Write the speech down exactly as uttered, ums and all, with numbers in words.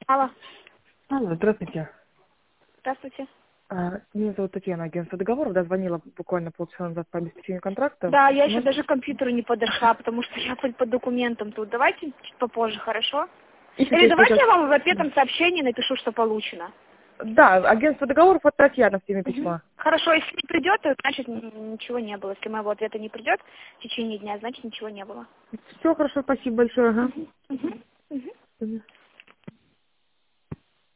Алло. Алло, здравствуйте. Здравствуйте. А, Меня зовут Татьяна, агентство договоров. Да, звонила буквально полчаса назад по обеспечению контракта. Да, я еще Может- даже к компьютеру не подошла, потому что я по, по документам тут. Давайте чуть попозже, хорошо? Ищете, Или давайте как- я вам в ответном сообщении напишу, что получено. Да, агентство договоров от Татьяны в теме Мгм. письма. Хорошо, если не придет, то значит н- ничего не было. Если моего ответа не придет в течение дня, значит ничего не было. Все хорошо, спасибо большое. Ага. Мгм. Мгм. Мгм. Мгм.